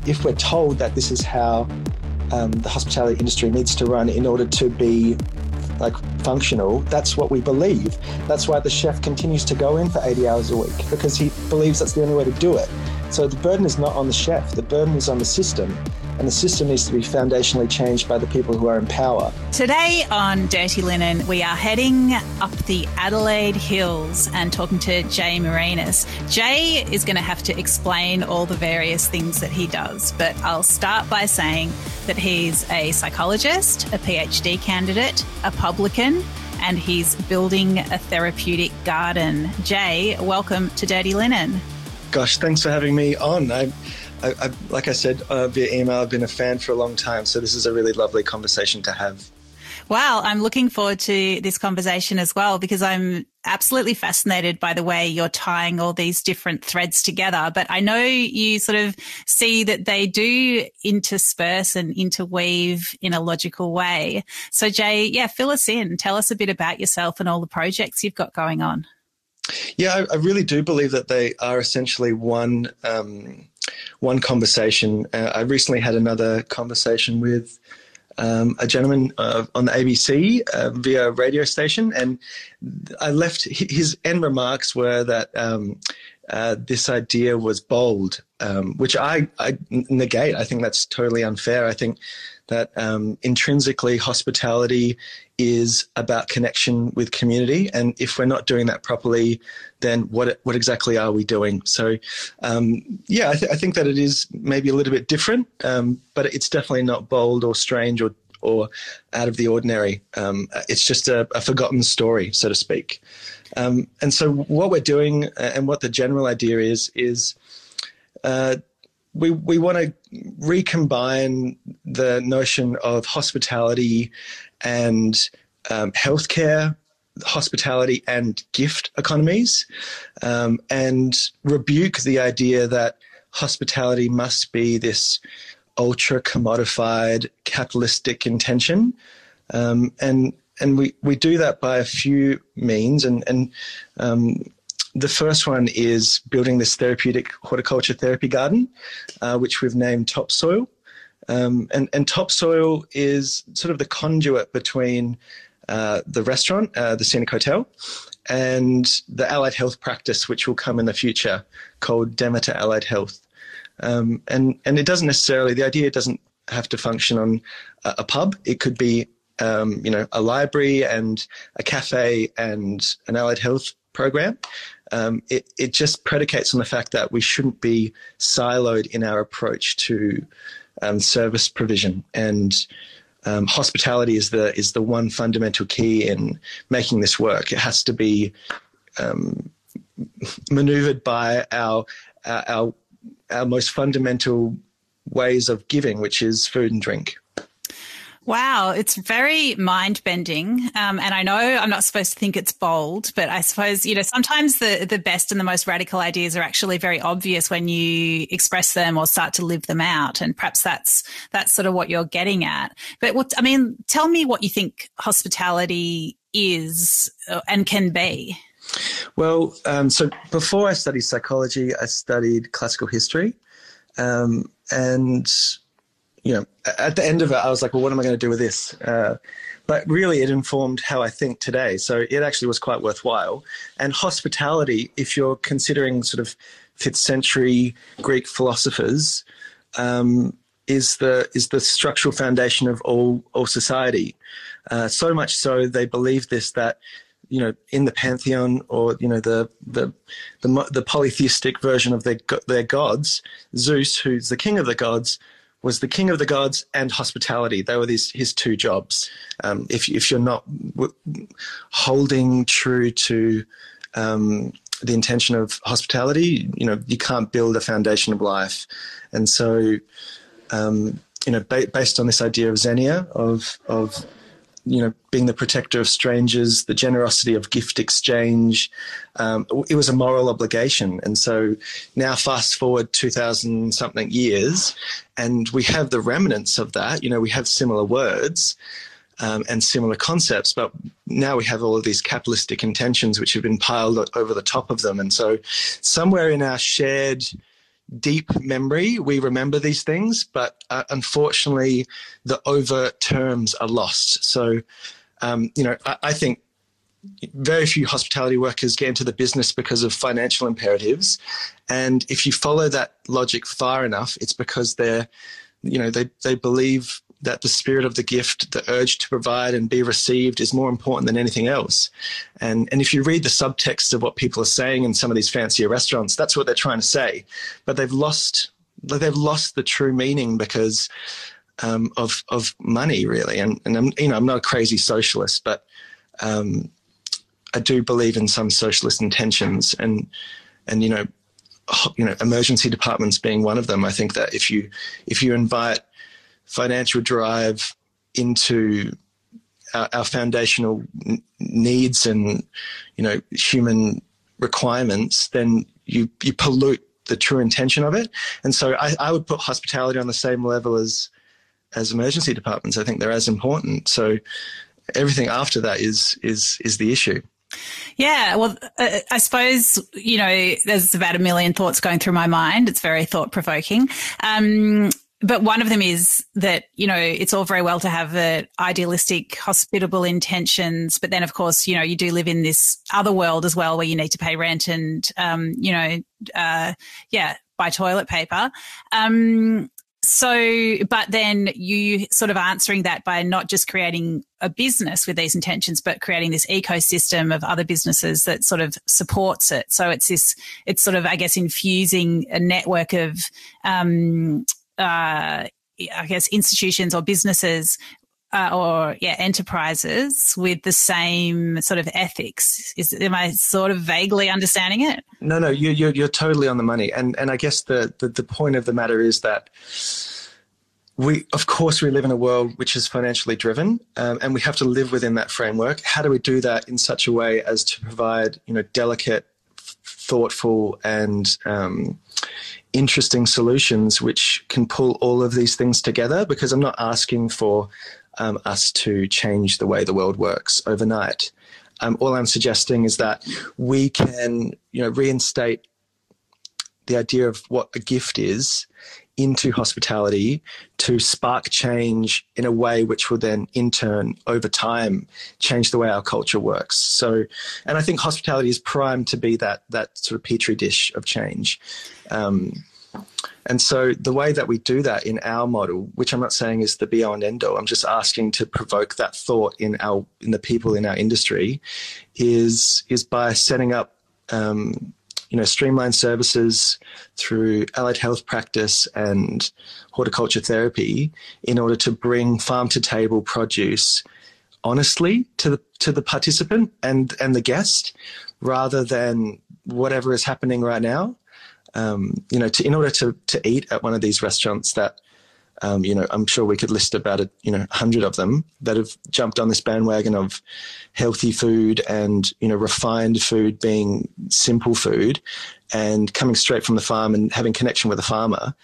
if we're told that this is how the hospitality industry needs to run in order to be functional, that's what we believe. That's why the chef continues to go in for 80 hours a week, because he believes that's the only way to do it. So the burden is not on the chef, the burden is on the system, and the system needs to be foundationally changed by the people who are in power. Today on Dirty Linen, we are heading up the Adelaide Hills and talking to Jay Marinas. Jay is going to have to explain all the various things that he does, but I'll start by saying that he's a psychologist, a PhD candidate, a publican, and he's building a therapeutic garden. Jay, welcome to Dirty Linen. Gosh, thanks for having me on. I like I said via email, I've been a fan for a long time, so this is a really lovely conversation to have. Wow, I'm looking forward to this conversation as well, because I'm absolutely fascinated by the way you're tying all these different threads together. But I know you sort of see that they do intersperse and interweave in a logical way. So Jay, fill us in. Tell us a bit about yourself and all the projects you've got going on. Yeah, I really do believe that they are essentially one conversation. I recently had another conversation with a gentleman on the ABC via radio station, and I left his end remarks were that this idea was bold, which I negate. I think that's totally unfair. I think that intrinsically hospitality is about connection with community, and if we're not doing that properly, then what exactly are we doing? So, I think that it is maybe a little bit different, but it's definitely not bold or strange or out of the ordinary. It's just a forgotten story, so to speak. And so what we're doing and what the general idea is we want to recombine the notion of hospitality and healthcare, hospitality and gift economies, and rebuke the idea that hospitality must be this ultra commodified capitalistic intention. And we do that by a few means. And the first one is building this therapeutic horticulture therapy garden, which we've named Topsoil. And Topsoil is sort of the conduit between the restaurant, the Scenic Hotel, and the allied health practice, which will come in the future, called Demeter Allied Health. And it doesn't necessarily, the idea doesn't have to function on a pub. It could be, a library and a cafe and an allied health program. It just predicates on the fact that we shouldn't be siloed in our approach to service provision, and hospitality is the one fundamental key in making this work. It has to be maneuvered by our most fundamental ways of giving, which is food and drink. Wow, it's very mind-bending. And I know I'm not supposed to think it's bold, but I suppose, sometimes the best and the most radical ideas are actually very obvious when you express them or start to live them out. And perhaps that's sort of what you're getting at. But tell me what you think hospitality is and can be. Well, so before I studied psychology, I studied classical history. And at the end of it, I was like, well, what am I going to do with this? But really, it informed how I think today. So it actually was quite worthwhile. And hospitality, if you're considering sort of 5th century Greek philosophers, is the structural foundation of all society. So much so they believe this, that in the pantheon, or the polytheistic version of their gods, Zeus, who's the king of the gods, was the king of the gods and hospitality. They were his two jobs. If you're not holding true to the intention of hospitality, you can't build a foundation of life. And so, based on this idea of xenia, of being the protector of strangers, the generosity of gift exchange, it was a moral obligation. And so now fast forward 2,000 something years, and we have the remnants of that. We have similar words and similar concepts, but now we have all of these capitalistic intentions which have been piled over the top of them. And so somewhere in our shared deep memory. We remember these things, but unfortunately, the overt terms are lost. So, I think very few hospitality workers get into the business because of financial imperatives. And if you follow that logic far enough, it's because they believe that the spirit of the gift, the urge to provide and be received, is more important than anything else. And if you read the subtext of what people are saying in some of these fancier restaurants, that's what they're trying to say. But they've lost the true meaning because of money, really. And I'm not a crazy socialist, but I do believe in some socialist intentions, and emergency departments being one of them. I think that if you invite financial drive into our foundational needs and human requirements, then you pollute the true intention of it. And so I would put hospitality on the same level as emergency departments. I think they're as important. So everything after that is the issue. Yeah, well, I suppose, there's about a million thoughts going through my mind. It's very thought-provoking. But one of them is that, it's all very well to have idealistic, hospitable intentions. But then, of course, you do live in this other world as well where you need to pay rent and, buy toilet paper. But then you sort of answering that by not just creating a business with these intentions, but creating this ecosystem of other businesses that sort of supports it. So it's sort of, I guess, infusing a network of, institutions or businesses enterprises with the same sort of ethics. Am I sort of vaguely understanding it? No, you're totally on the money. And I guess the point of the matter is that we live in a world which is financially driven, and we have to live within that framework. How do we do that in such a way as to provide, delicate, thoughtful, and interesting solutions which can pull all of these things together? Because I'm not asking for us to change the way the world works overnight. All I'm suggesting is that we can, reinstate the idea of what a gift is into hospitality to spark change in a way which will then, in turn, over time, change the way our culture works. So, and I think hospitality is primed to be that sort of petri dish of change. And so the way that we do that in our model, which I'm not saying is the be all and end all, I'm just asking to provoke that thought in the people in our industry, is by setting up streamlined services through allied health practice and horticulture therapy in order to bring farm to table produce honestly to the participant and the guest, rather than whatever is happening right now. In order to eat at one of these restaurants that, I'm sure we could list about 100 of them that have jumped on this bandwagon of healthy food and, refined food being simple food and coming straight from the farm and having connection with the farmer.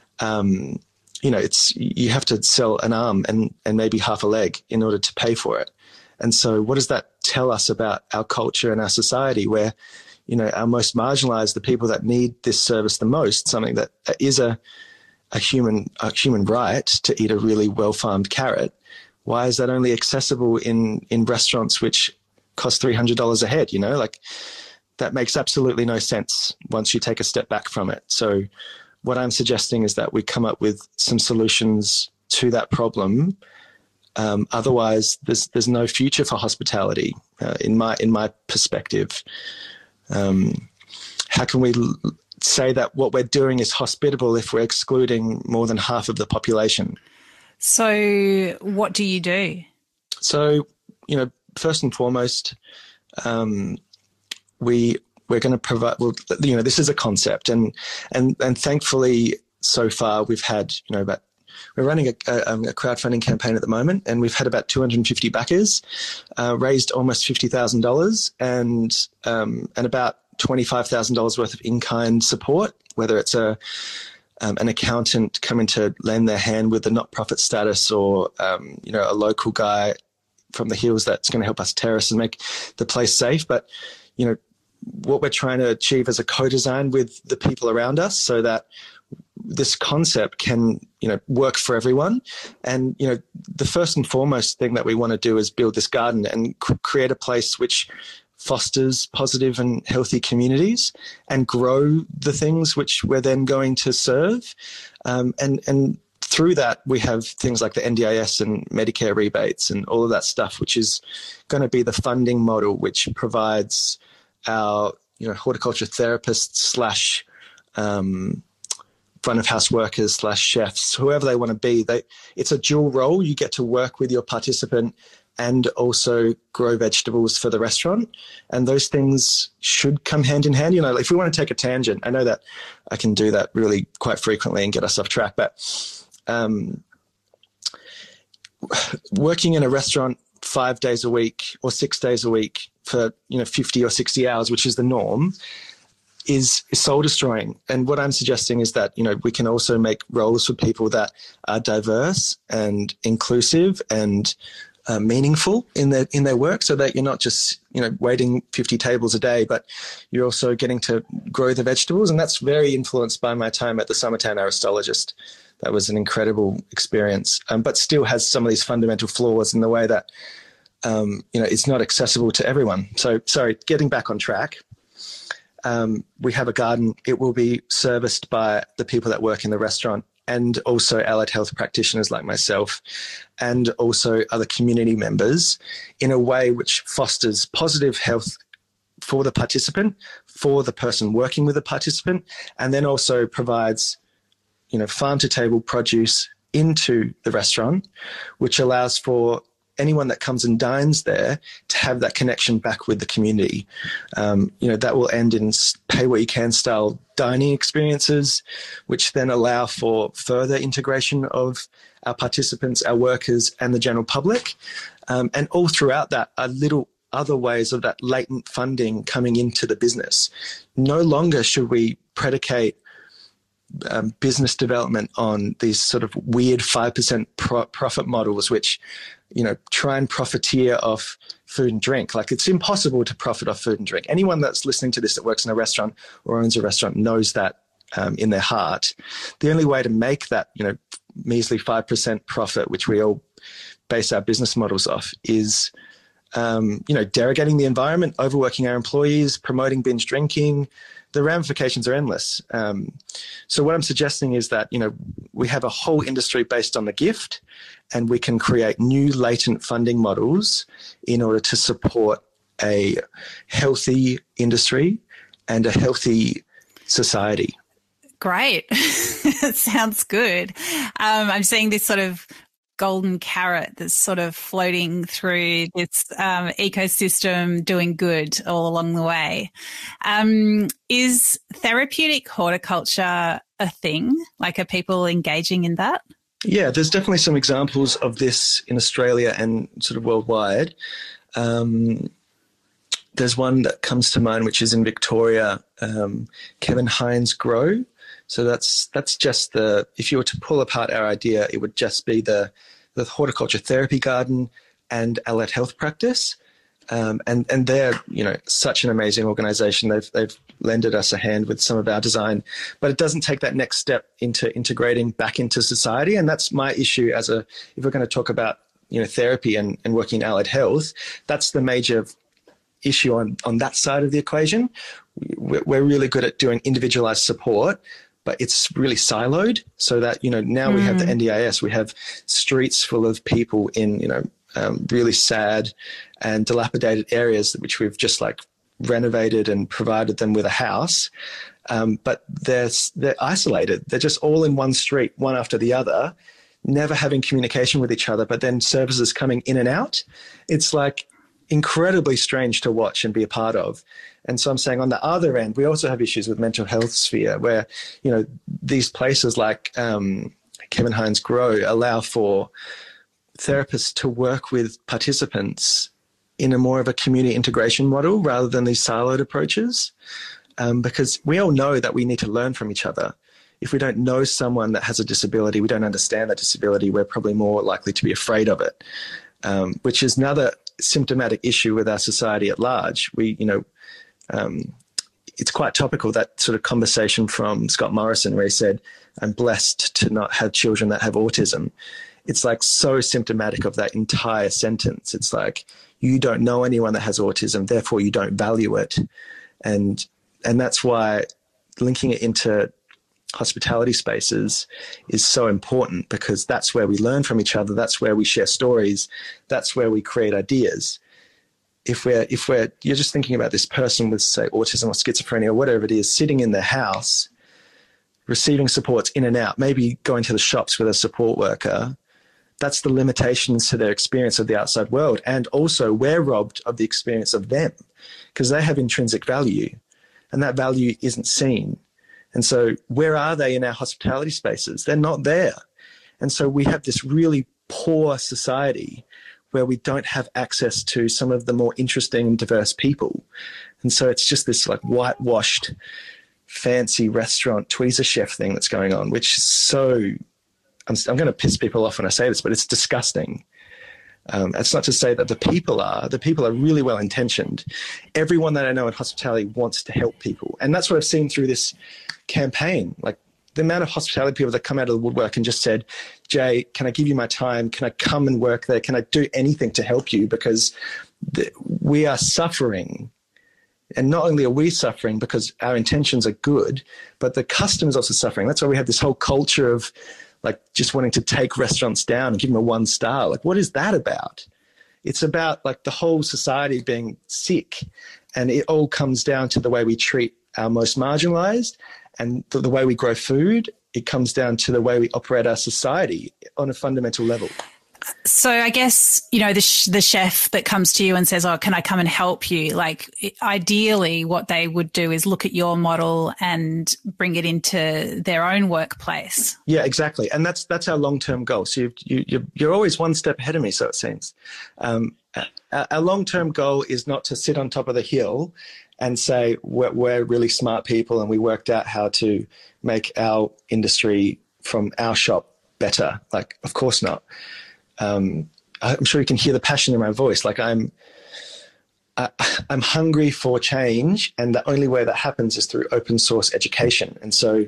You have to sell an arm and maybe half a leg in order to pay for it. And so what does that tell us about our culture and our society, where our most marginalized, the people that need this service the most, something that is a human right to eat a really well-farmed carrot? Why is that only accessible in restaurants which cost $300 a head? That makes absolutely no sense once you take a step back from it. So what I'm suggesting is that we come up with some solutions to that problem. Otherwise, there's no future for hospitality in my perspective. How can we say that what we're doing is hospitable if we're excluding more than half of the population? So what do you do? So, first and foremost, we're going to provide, this is a concept, and thankfully so far we've had, we're running a crowdfunding campaign at the moment, and we've had about 250 backers, raised almost $50,000, and about $25,000 worth of in-kind support, whether it's an accountant coming to lend their hand with the not-profit status, or a local guy from the hills that's going to help us terrace and make the place safe. But what we're trying to achieve as a co-design with the people around us, so that this concept can, work for everyone. And, the first and foremost thing that we want to do is build this garden and create a place which fosters positive and healthy communities and grow the things which we're then going to serve. And through that, we have things like the NDIS and Medicare rebates and all of that stuff, which is going to be the funding model which provides our, horticulture therapists slash front of house workers slash chefs, whoever they want to be. It's a dual role. You get to work with your participant and also grow vegetables for the restaurant. And those things should come hand in hand. If we want to take a tangent, I know that I can do that really quite frequently and get us off track, but working in a restaurant 5 days a week or 6 days a week for 50 or 60 hours, which is the norm, is soul destroying. And what I'm suggesting is that we can also make roles for people that are diverse and inclusive and meaningful in their work, so that you're not just waiting 50 tables a day, but you're also getting to grow the vegetables. And that's very influenced by my time at the Summertown Aristologist. That was an incredible experience, but still has some of these fundamental flaws in the way that, it's not accessible to everyone. So, sorry, getting back on track. We have a garden. It will be serviced by the people that work in the restaurant, and also allied health practitioners like myself, and also other community members, in a way which fosters positive health for the participant, for the person working with the participant, and then also provides farm to table produce into the restaurant, which allows for anyone that comes and dines there to have that connection back with the community. That will end in pay what you can style dining experiences, which then allow for further integration of our participants, our workers, and the general public. And all throughout that are little other ways of that latent funding coming into the business. No longer should we predicate business development on these sort of weird 5% profit models, which, try and profiteer off food and drink. Like, it's impossible to profit off food and drink. Anyone that's listening to this that works in a restaurant or owns a restaurant knows that in their heart. The only way to make that, measly 5% profit, which we all base our business models off, is, derogating the environment, overworking our employees, promoting binge drinking. The ramifications are endless. So what I'm suggesting is that, we have a whole industry based on the gift, and we can create new latent funding models in order to support a healthy industry and a healthy society. Great. Sounds good. I'm seeing this sort of golden carrot that's sort of floating through this ecosystem, doing good all along the way. Is therapeutic horticulture a thing? Like, are people engaging in that? Yeah, there's definitely some examples of this in Australia and sort of worldwide. There's one that comes to mind, which is in Victoria, Kevin Hines Grow. So that's just if you were to pull apart our idea, it would just be the horticulture therapy garden and allied health practice. And they're, such an amazing organization. They've lended us a hand with some of our design, but it doesn't take that next step into integrating back into society. And that's my issue if we're going to talk about, therapy and working in allied health, that's the major issue on that side of the equation. We're really good at doing individualized support, but it's really siloed, so that, now we have the NDIS, we have streets full of people in, really sad and dilapidated areas, which we've just renovated and provided them with a house. But they're isolated. They're just all in one street, one after the other, never having communication with each other, but then services coming in and out. It's incredibly strange to watch and be a part of. And so I'm saying on the other end, we also have issues with mental health sphere where, these places like Kevin Hines Grow allow for therapists to work with participants in a more of a community integration model rather than these siloed approaches, because we all know that we need to learn from each other. If we don't know someone that has a disability, we don't understand that disability, we're probably more likely to be afraid of it, which is another symptomatic issue with our society at large. it's quite topical, that sort of conversation from Scott Morrison where he said, I'm blessed to not have children that have autism. It's like so symptomatic of that entire sentence. It's like, you don't know anyone that has autism, therefore you don't value it. And that's why linking it into hospitality spaces is so important, because that's where we learn from each other. That's where we share stories. That's where we create ideas. If you're just thinking about this person with, say, autism or schizophrenia or whatever it is, sitting in their house, receiving supports in and out, maybe going to the shops with a support worker, that's the limitations to their experience of the outside world. And also we're robbed of the experience of them because they have intrinsic value and that value isn't seen. And so where are they in our hospitality spaces? They're not there. And so we have this really poor society where we don't have access to some of the more interesting and diverse people. And so it's just this like whitewashed, fancy restaurant tweezer chef thing that's going on, which is so, I'm going to piss people off when I say this, but it's disgusting. It's not to say that the people are really well intentioned. Everyone that I know in hospitality wants to help people. And that's what I've seen through this campaign. Like the amount of hospitality people that come out of the woodwork and just said, Jay, can I give you my time? Can I come and work there? Can I do anything to help you? Because we are suffering. And not only are we suffering because our intentions are good, but the customer's also suffering. That's why we have this whole culture of like just wanting to take restaurants down and give them a 1 star. Like, what is that about? It's about like the whole society being sick, and it all comes down to the way we treat our most marginalized and the way we grow food. It comes down to the way we operate our society on a fundamental level. So I guess, you know, the chef that comes to you and says, oh, can I come and help you? Like ideally what they would do is look at your model and bring it into their own workplace. Yeah, exactly. And that's our long-term goal. So you're always one step ahead of me, so it seems. Our long-term goal is not to sit on top of the hill and say we're really smart people and we worked out how to make our industry from our shop better. Like, of course not. I'm sure you can hear the passion in my voice. Like I'm hungry for change, and the only way that happens is through open source education. And so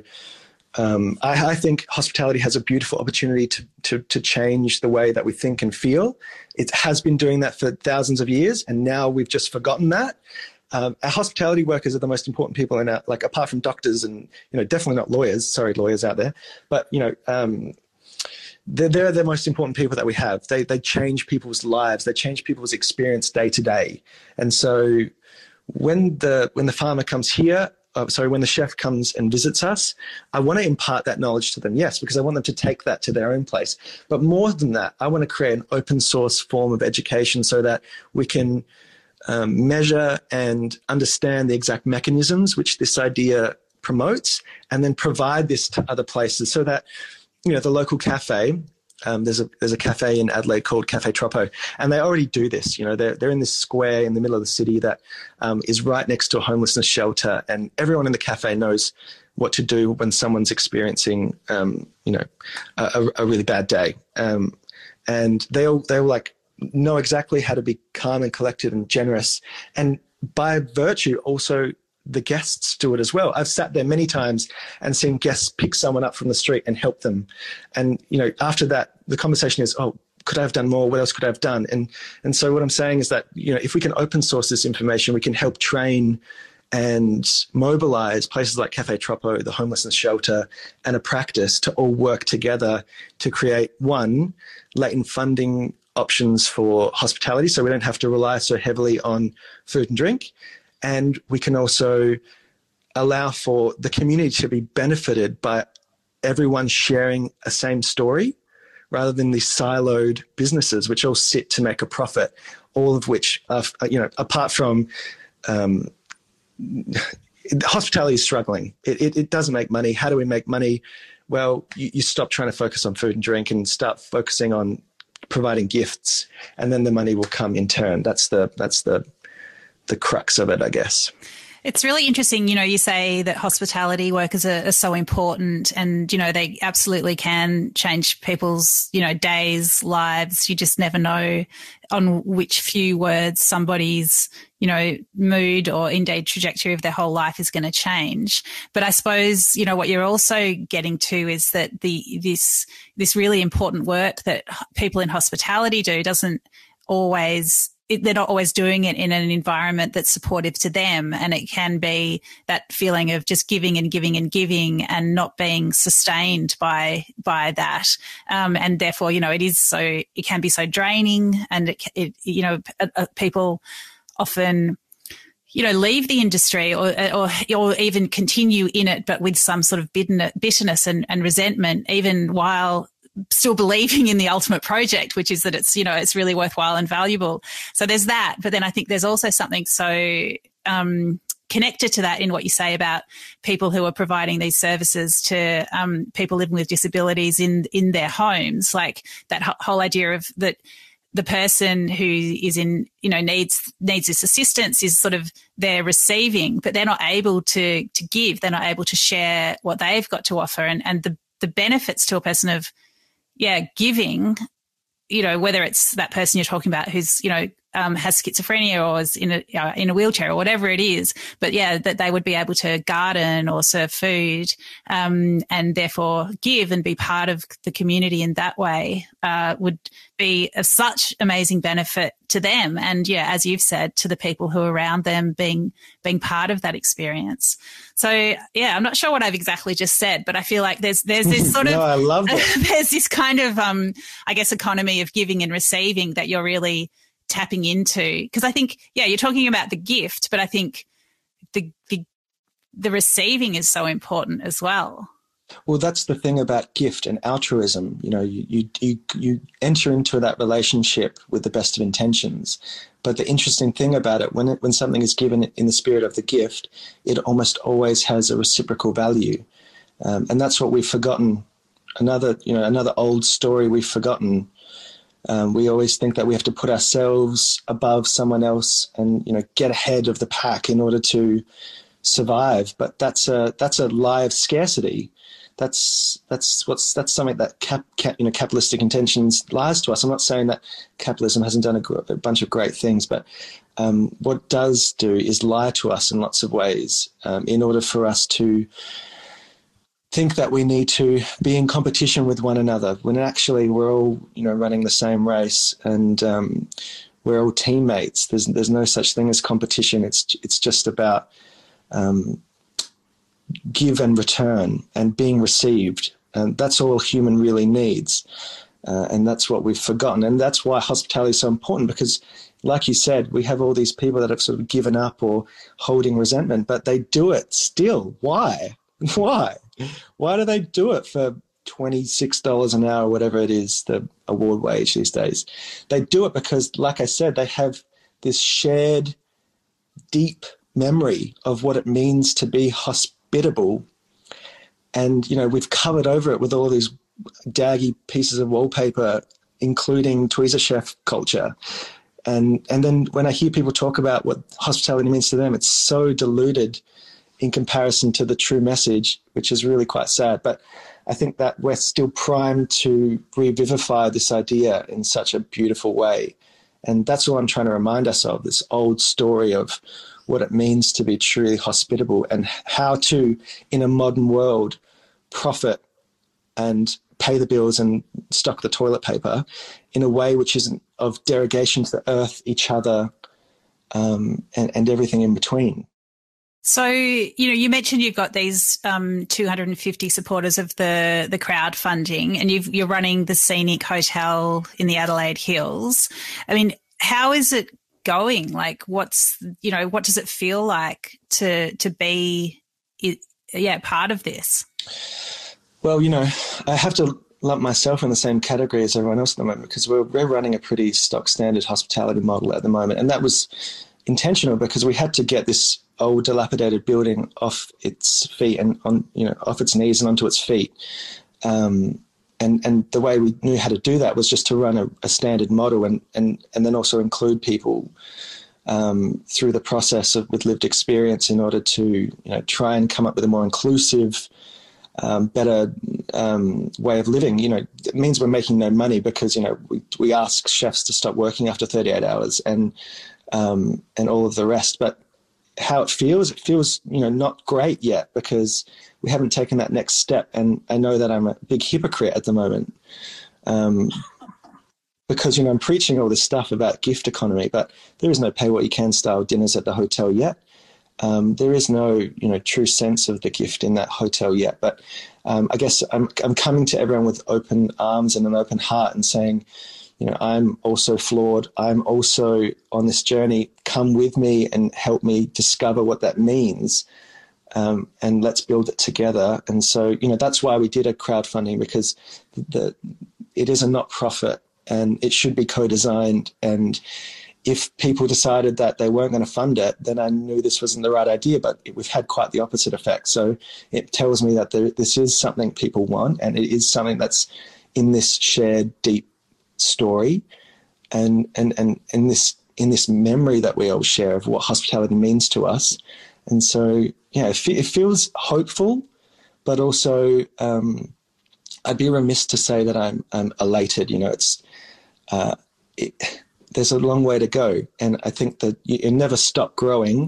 I think hospitality has a beautiful opportunity to change the way that we think and feel. It has been doing that for thousands of years, and now we've just forgotten that. Our hospitality workers are the most important people in our, like, apart from doctors and, you know, definitely not lawyers. Sorry, lawyers out there. But, you know, they're the most important people that we have. They change people's lives. They change people's experience day to day. And so when the farmer comes here, when the chef comes and visits us, I want to impart that knowledge to them, yes, because I want them to take that to their own place. But more than that, I want to create an open source form of education so that we can measure and understand the exact mechanisms which this idea promotes, and then provide this to other places so that, you know, the local cafe, there's a cafe in Adelaide called Cafe Troppo, and they already do this. You know, they're in this square in the middle of the city that is right next to a homelessness shelter, and everyone in the cafe knows what to do when someone's experiencing, you know, a really bad day, and they'll like know exactly how to be calm and collected and generous, and by virtue also the guests do it as well. I've sat there many times and seen guests pick someone up from the street and help them. And, you know, after that, the conversation is, oh, could I have done more? What else could I have done? And so what I'm saying is that, you know, if we can open source this information, we can help train and mobilize places like Cafe Troppo, the homelessness shelter, and a practice to all work together to create, one, latent funding options for hospitality so we don't have to rely so heavily on food and drink. And we can also allow for the community to be benefited by everyone sharing a same story rather than these siloed businesses which all sit to make a profit, all of which are, you know, apart from hospitality is struggling. It doesn't make money. How do we make money? Well, you stop trying to focus on food and drink and start focusing on providing gifts, and then the money will come in turn. That's the crux of it, I guess. It's really interesting. You say that hospitality workers are so important and, they absolutely can change people's, days, lives. You just never know on which few words somebody's, mood or indeed trajectory of their whole life is going to change. But I suppose, what you're also getting to is that this really important work that people in hospitality do doesn't always they're not always doing it in an environment that's supportive to them. And it can be that feeling of just giving and giving and giving and not being sustained by that. And therefore, it can be so draining, and people often, leave the industry or even continue in it, but with some sort of bitterness and resentment, even while still believing in the ultimate project, which is that it's really worthwhile and valuable. So there's that. But then I think there's also something so connected to that in what you say about people who are providing these services to people living with disabilities in their homes, like that whole idea of that the person who is in, needs this assistance is sort of they're receiving, but they're not able to give. They're not able to share what they've got to offer. And the benefits to a person of giving, whether it's that person you're talking about who's, has schizophrenia or is in a wheelchair or whatever it is, but that they would be able to garden or serve food, and therefore give and be part of the community in that way, would be of such amazing benefit to them. And as you've said, to the people who are around them being part of that experience. So I'm not sure what I've exactly just said, but I feel like there's this sort of, I love it. There's this kind of, economy of giving and receiving that you're really tapping into. Because I think, you're talking about the gift, but I think the receiving is so important as well. Well, that's the thing about gift and altruism. You enter into that relationship with the best of intentions. But the interesting thing about it, when something is given in the spirit of the gift, it almost always has a reciprocal value. And that's what we've forgotten. Another old story we've forgotten. We always think that we have to put ourselves above someone else and, get ahead of the pack in order to survive. But that's a lie of scarcity. That's something that capitalistic intentions lies to us. I'm not saying that capitalism hasn't done a bunch of great things, but what it does do is lie to us in lots of ways, in order for us to think that we need to be in competition with one another, when actually we're all running the same race, and we're all teammates. There's no such thing as competition. It's just about give and return and being received. And that's all human really needs. And that's what we've forgotten. And that's why hospitality is so important, because like you said, we have all these people that have sort of given up or holding resentment, but they do it still. Why? Why do they do it for $26 an hour, whatever it is, the award wage these days? They do it because, like I said, they have this shared deep memory of what it means to be hospitable. And, we've covered over it with all these daggy pieces of wallpaper, including tweezer chef culture. And then when I hear people talk about what hospitality means to them, it's so diluted in comparison to the true message, which is really quite sad. But I think that we're still primed to revivify this idea in such a beautiful way. And that's all I'm trying to remind us of, this old story of what it means to be truly hospitable, and how to, in a modern world, profit and pay the bills and stock the toilet paper in a way which isn't of derogation to the earth, each other, and everything in between. So, you mentioned you've got these 250 supporters of the crowdfunding, and you're running the Scenic Hotel in the Adelaide Hills. I mean, how is it going? Like, what does it feel like to be, part of this? Well, I have to lump myself in the same category as everyone else at the moment, because we're running a pretty stock standard hospitality model at the moment. And that was intentional, because we had to get this old dilapidated building off its feet and off its knees and onto its feet. And the way we knew how to do that was just to run a standard model and then also include people through the process with lived experience in order to try and come up with a more inclusive, better way of living. It means we're making no money because we ask chefs to stop working after 38 hours and all of the rest. But how it feels not great yet because we haven't taken that next step. And I know that I'm a big hypocrite at the moment. Because, I'm preaching all this stuff about gift economy, but there is no pay what you can style dinners at the hotel yet. There is no, true sense of the gift in that hotel yet. But I guess I'm coming to everyone with open arms and an open heart and saying, I'm also flawed. I'm also on this journey. Come with me and help me discover what that means. And let's build it together. And so, that's why we did a crowdfunding, because it is a not-profit and it should be co-designed. And if people decided that they weren't going to fund it, then I knew this wasn't the right idea, but we've had quite the opposite effect. So it tells me that this is something people want, and it is something that's in this shared deep story and in this memory that we all share of what hospitality means to us. And so, it feels hopeful, but also I'd be remiss to say that I'm elated. There's a long way to go, and I think that you never stop growing.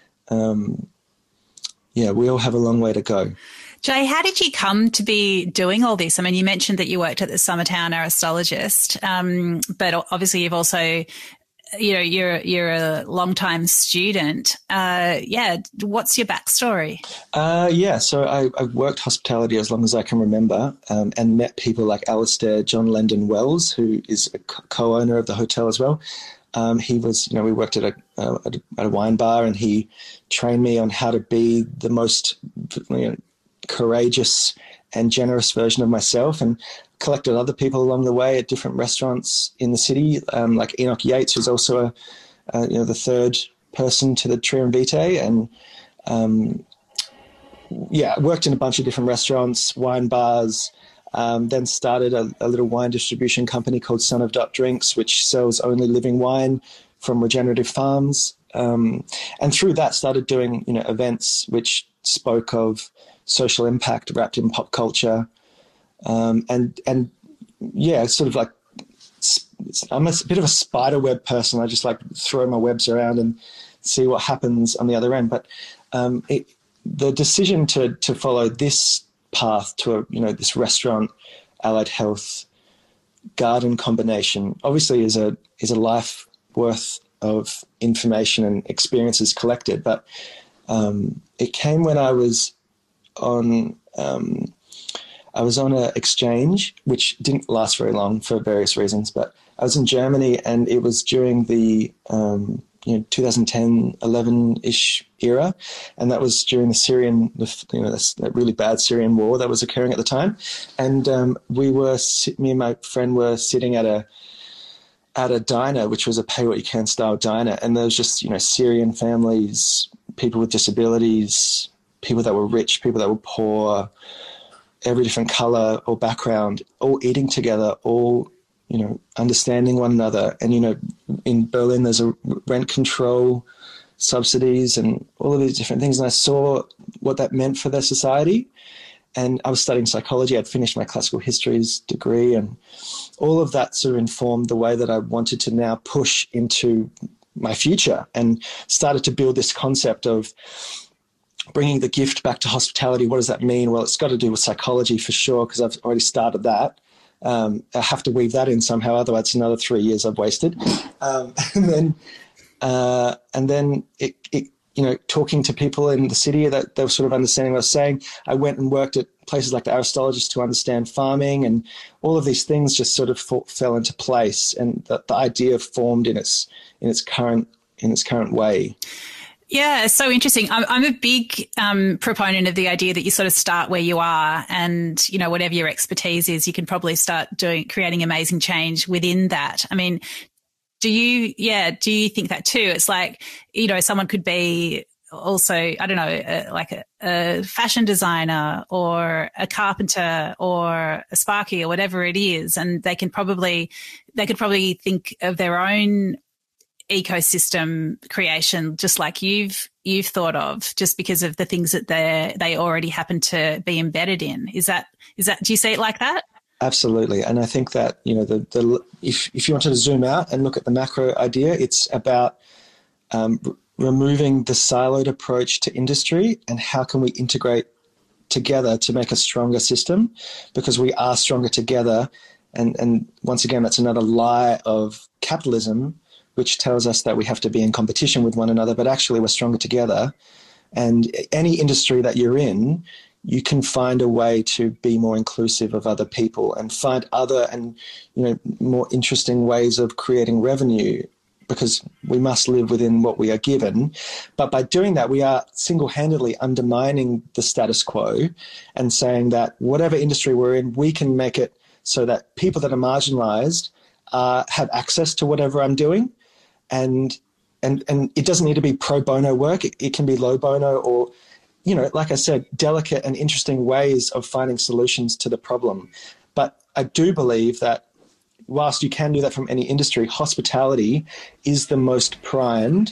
We all have a long way to go. Jay, how did you come to be doing all this? I mean, you mentioned that you worked at the Summertown Aristologist, but obviously you've also, you're a long-time student. What's your backstory? So I worked hospitality as long as I can remember, and met people like Alistair John Lendon Wells, who is a co-owner of the hotel as well. He was, we worked at a wine bar, and he trained me on how to be the most courageous and generous version of myself, and collected other people along the way at different restaurants in the city, like Enoch Yates, who's also the third person to the Trium Vitae, and worked in a bunch of different restaurants, wine bars, then started a little wine distribution company called Son of Dot Drinks, which sells only living wine from regenerative farms, and through that started doing events which spoke of social impact wrapped in pop culture. Sort of like, I'm a bit of a spider web person. I just like throw my webs around and see what happens on the other end. But the decision to follow this path to this restaurant, allied health, garden combination obviously is a life worth of information and experiences collected. But it came when I was on an exchange, which didn't last very long for various reasons, but I was in Germany, and it was during the 2010, 11-ish era, and that was during the Syrian, that really bad Syrian war that was occurring at the time. And me and my friend were sitting at a diner, which was a pay what you can style diner, and there was just Syrian families, people with disabilities, people that were rich, people that were poor, every different color or background, all eating together, all, understanding one another. And, in Berlin, there's a rent control subsidies and all of these different things. And I saw what that meant for their society. And I was studying psychology. I'd finished my classical histories degree, and all of that sort of informed the way that I wanted to now push into my future, and started to build this concept of bringing the gift back to hospitality. What does that mean? Well, it's got to do with psychology for sure, because I've already started that. I have to weave that in somehow, otherwise it's another 3 years I've wasted. And then talking to people in the city that they were sort of understanding what I was saying. I went and worked at places like the Aristologist to understand farming, and all of these things just sort of fell into place, and the idea formed in its current way. Yeah, it's so interesting. I'm a big proponent of the idea that you sort of start where you are, and, whatever your expertise is, you can probably start creating amazing change within that. I mean, do you think that too? It's like, someone could be also, I don't know, like a fashion designer or a carpenter or a sparky or whatever it is. And they could probably think of their own ecosystem creation, just like you've thought of, just because of the things that they already happen to be embedded in. Is that do you see it like that? Absolutely. And I think that, if you wanted to zoom out and look at the macro idea, it's about removing the siloed approach to industry and how can we integrate together to make a stronger system, because we are stronger together. And once again, that's another lie of capitalism, which tells us that we have to be in competition with one another, but actually we're stronger together. And any industry that you're in, you can find a way to be more inclusive of other people and find other and more interesting ways of creating revenue, because we must live within what we are given. But by doing that, we are single-handedly undermining the status quo and saying that whatever industry we're in, we can make it so that people that are marginalized have access to whatever I'm doing. And it doesn't need to be pro bono work. It can be low bono or, like I said, delicate and interesting ways of finding solutions to the problem. But I do believe that whilst you can do that from any industry, hospitality is the most primed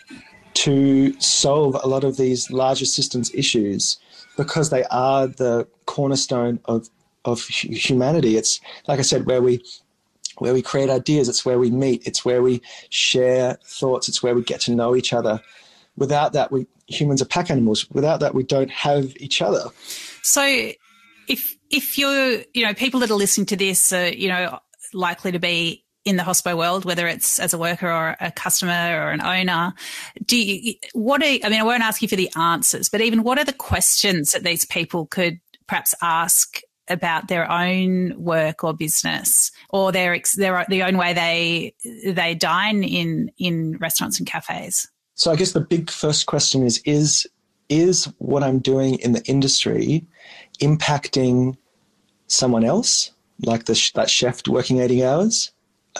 to solve a lot of these larger systems issues, because they are the cornerstone of humanity. It's, like I said, where we create ideas, it's where we meet, it's where we share thoughts, it's where we get to know each other. Without that, humans are pack animals. Without that, we don't have each other. So if you're, people that are listening to this are, likely to be in the hospo world, whether it's as a worker or a customer or an owner, I won't ask you for the answers, but even what are the questions that these people could perhaps ask about their own work or business, or the own way they dine in restaurants and cafes? So I guess the big first question is what I'm doing in the industry impacting someone else, like that chef working 80 hours?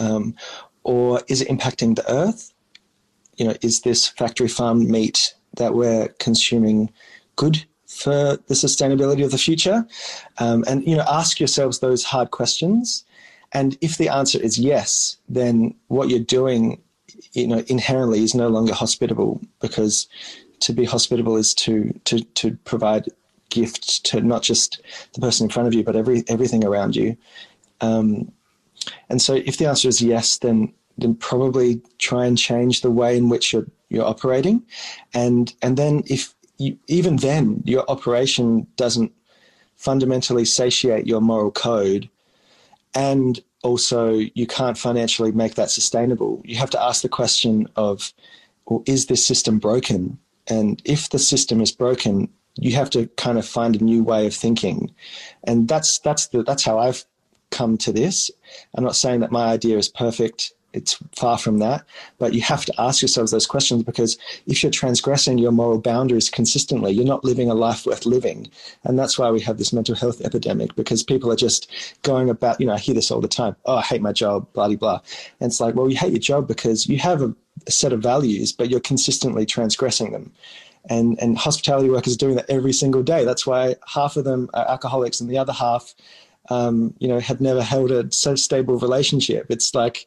Or is it impacting the earth? Is this factory farm meat that we're consuming good for the sustainability of the future? And ask yourselves those hard questions. And if the answer is yes, then what you're doing, inherently is no longer hospitable, because to be hospitable is to provide gift to not just the person in front of you, but everything around you. And so if the answer is yes, then probably try and change the way in which you're operating. And then even then your operation doesn't fundamentally satiate your moral code, and also you can't financially make that sustainable, you have to ask the question of, well, is this system broken? And if the system is broken, you have to kind of find a new way of thinking. And that's how I've come to this. I'm not saying that my idea is perfect. It's far from that. But you have to ask yourselves those questions, because if you're transgressing your moral boundaries consistently, you're not living a life worth living. And that's why we have this mental health epidemic, because people are just going about, I hear this all the time. Oh, I hate my job, blah, blah, blah. And it's like, well, you hate your job because you have a set of values, but you're consistently transgressing them. And hospitality workers are doing that every single day. That's why half of them are alcoholics and the other half, had never held a so stable relationship. It's like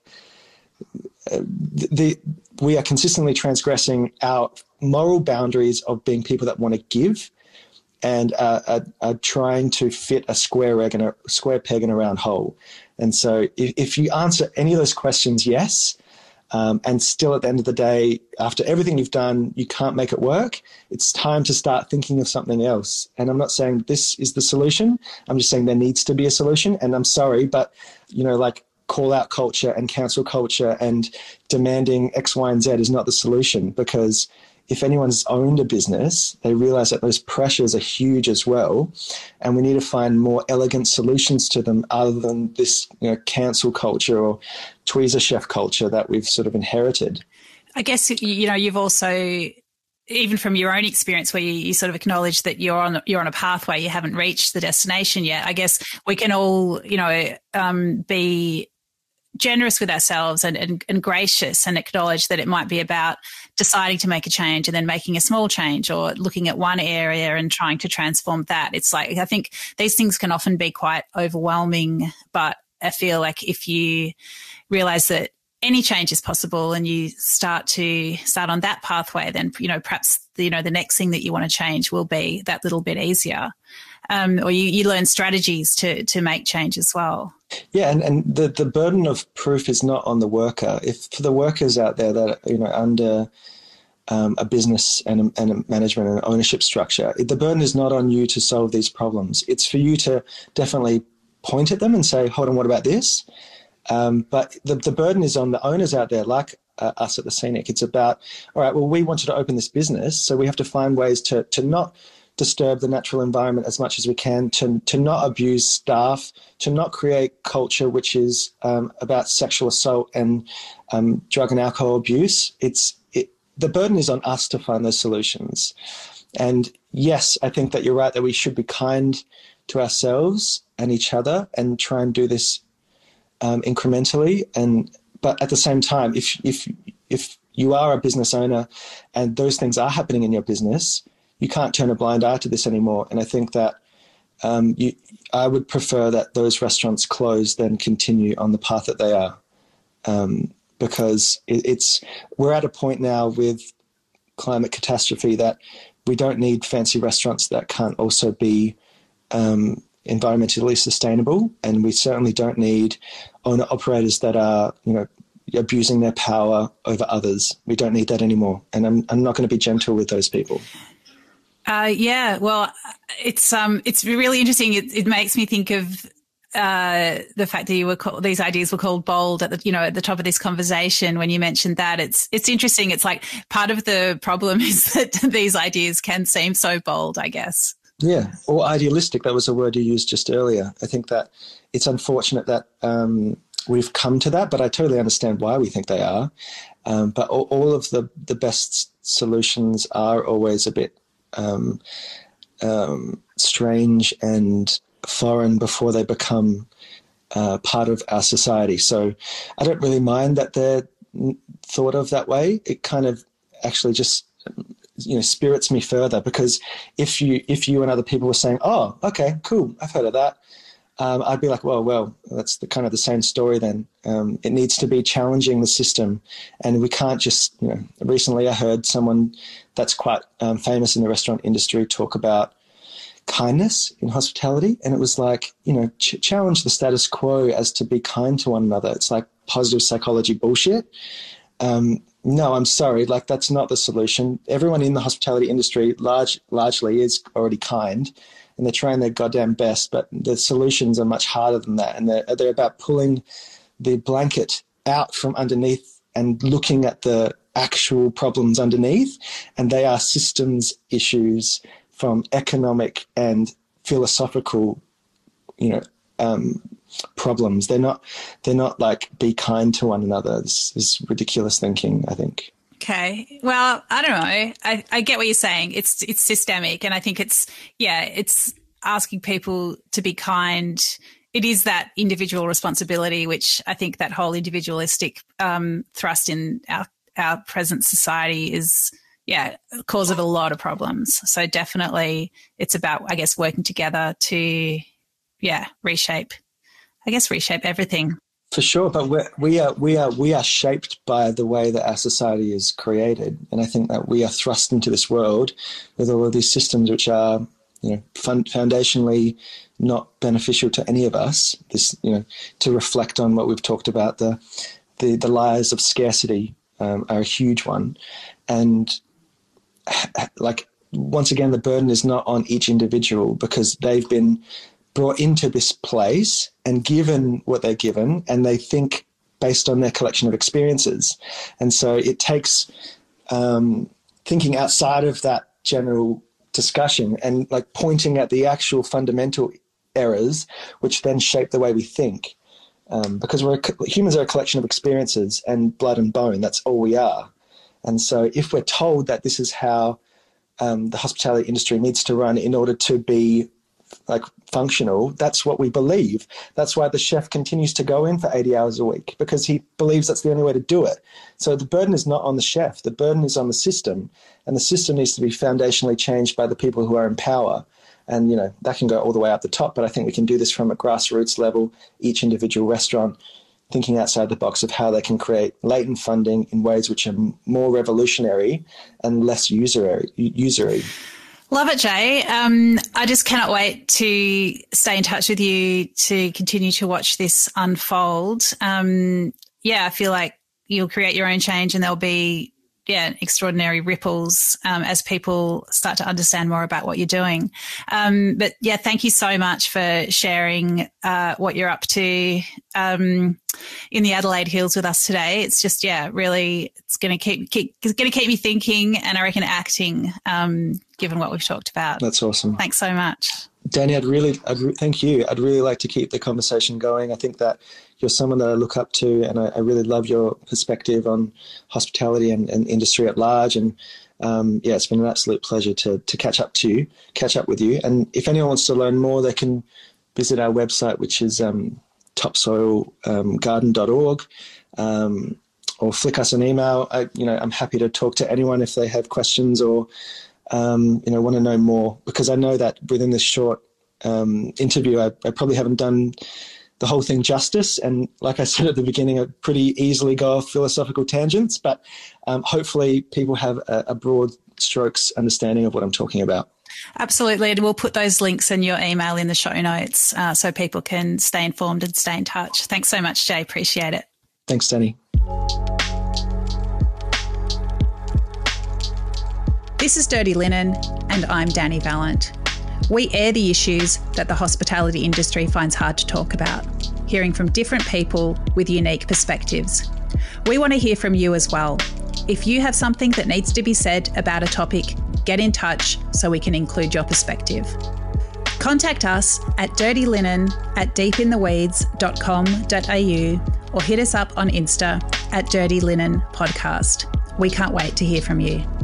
we are consistently transgressing our moral boundaries of being people that want to give, and are trying to fit a square peg in a round hole. And so if you answer any of those questions yes, and still at the end of the day, after everything you've done, you can't make it work, it's time to start thinking of something else. And I'm not saying this is the solution. I'm just saying there needs to be a solution. And I'm sorry, but, like call out culture and cancel culture and demanding X, Y, and Z is not the solution, because if anyone's owned a business, they realize that those pressures are huge as well. And we need to find more elegant solutions to them other than this, cancel culture or tweezer chef culture that we've sort of inherited. I guess, you've also, even from your own experience where you sort of acknowledge that you're on a pathway, you haven't reached the destination yet. I guess we can all, be generous with ourselves and gracious, and acknowledge that it might be about deciding to make a change and then making a small change, or looking at one area and trying to transform that. It's like, I think these things can often be quite overwhelming, but I feel like if you realize that any change is possible and you start on that pathway, then, perhaps, the next thing that you want to change will be that little bit easier. Or you learn strategies to make change as well. Yeah, and the burden of proof is not on the worker. If for the workers out there that are, under a business and a management and ownership structure, the burden is not on you to solve these problems. It's for you to definitely point at them and say, hold on, what about this? But the burden is on the owners out there, like us at the Scenic. It's about, all right, well, we wanted to open this business, so we have to find ways to not disturb the natural environment as much as we can, to not abuse staff, to not create culture which is about sexual assault and drug and alcohol abuse. The burden is on us to find those solutions. And yes, I think that you're right, that we should be kind to ourselves and each other and try and do this incrementally. But at the same time, if you are a business owner and those things are happening in your business, you can't turn a blind eye to this anymore. And I think that I would prefer that those restaurants close than continue on the path that they are, because we're at a point now with climate catastrophe that we don't need fancy restaurants that can't also be environmentally sustainable, and we certainly don't need owner operators that are abusing their power over others. We don't need that anymore, and I'm not going to be gentle with those people. Yeah, well, it's really interesting. It makes me think of the fact that these ideas were called bold at the top of this conversation. When you mentioned that, it's interesting. It's like part of the problem is that these ideas can seem so bold, I guess. Yeah, or idealistic. That was a word you used just earlier. I think that it's unfortunate that we've come to that, but I totally understand why we think they are. But all of the best solutions are always a bit strange and foreign before they become part of our society. So I don't really mind that they're thought of that way. It kind of actually just spirits me further, because if you and other people were saying, oh, okay, cool, I've heard of that, I'd be like, well, that's the same story then. It needs to be challenging the system, and we can't just, recently I heard someone that's quite famous in the restaurant industry talk about kindness in hospitality, and it was like, challenge the status quo as to be kind to one another. It's like positive psychology bullshit. No, I'm sorry, that's not the solution. Everyone in the hospitality industry largely is already kind, and they're trying their goddamn best, but the solutions are much harder than that, and they're about pulling the blanket out from underneath and looking at the actual problems underneath, and they are systems issues from economic and philosophical, problems. They're not like be kind to one another. This is ridiculous thinking, I think. Okay. Well, I don't know. I get what you're saying. It's systemic, and I think it's asking people to be kind. It is that individual responsibility, which I think that whole individualistic thrust in our present society is, cause of a lot of problems. So definitely it's about, I guess, working together to, reshape everything. For sure, but we are shaped by the way that our society is created, and I think that we are thrust into this world with all of these systems which are, foundationally not beneficial to any of us. This, to reflect on what we've talked about, the lies of scarcity are a huge one, and once again, the burden is not on each individual, because they've been brought into this place and given what they're given, and they think based on their collection of experiences. And so it takes thinking outside of that general discussion and pointing at the actual fundamental errors, which then shape the way we think. Because humans are a collection of experiences and blood and bone. That's all we are. And so if we're told that this is how the hospitality industry needs to run in order to be functional, that's what we believe. That's why the chef continues to go in for 80 hours a week, because he believes that's the only way to do it. So the burden is not on the chef. The burden is on the system, and the system needs to be foundationally changed by the people who are in power. And, that can go all the way up the top, but I think we can do this from a grassroots level, each individual restaurant, thinking outside the box of how they can create latent funding in ways which are more revolutionary and less usury. Love it, Jay. I just cannot wait to stay in touch with you to continue to watch this unfold. I feel like you'll create your own change and there'll be extraordinary ripples as people start to understand more about what you're doing. But thank you so much for sharing what you're up to in the Adelaide Hills with us today. It's just really, it's going to keep me thinking and I reckon acting, given what we've talked about. That's awesome. Thanks so much, Danny. Thank you. I'd really like to keep the conversation going. I think that you're someone that I look up to, and I really love your perspective on hospitality and industry at large. And it's been an absolute pleasure to catch up with you. And if anyone wants to learn more, they can visit our website, which is topsoilgarden.org, or flick us an email. I'm happy to talk to anyone if they have questions or want to know more, because I know that within this short interview, I probably haven't done the whole thing justice. And like I said at the beginning, I pretty easily go off philosophical tangents, but hopefully people have a broad strokes understanding of what I'm talking about. Absolutely. And we'll put those links in your email in the show notes so people can stay informed and stay in touch. Thanks so much, Jay. Appreciate it. Thanks, Danny. This is Dirty Linen, and I'm Danny Vallant. We air the issues that the hospitality industry finds hard to talk about, hearing from different people with unique perspectives. We want to hear from you as well. If you have something that needs to be said about a topic, get in touch so we can include your perspective. Contact us at dirtylinen@deepintheweeds.com.au or hit us up on Insta @Dirty Linen Podcast. We can't wait to hear from you.